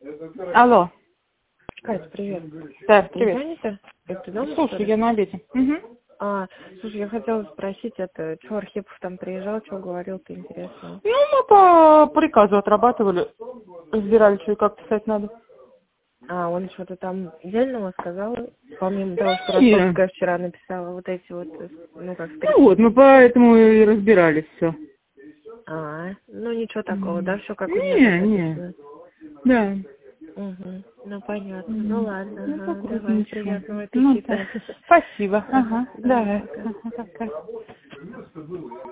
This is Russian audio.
Алло. Кать, привет. Да, Ты привет. занята? Это дома, Слушай, что ли? я на обеде. Угу. Слушай, я хотела спросить, что Архипов там приезжал, что говорил-то, интересно. Ну, мы по приказу отрабатывали. Разбирали, что и как писать надо. Он что-то там дельного сказал, помимо того, что Не. Ростовская вчера написала, вот эти вот, как Ну вот, мы поэтому и разбирались все. ну ничего такого, да, все как у нее Не, там не. написано. Да. Угу. Ну понятно. Ну ладно, Ну, так вот давай, ничего. приятного Ну, аппетита. так. Спасибо. Ага, Давай, давай. пока. Ага, пока.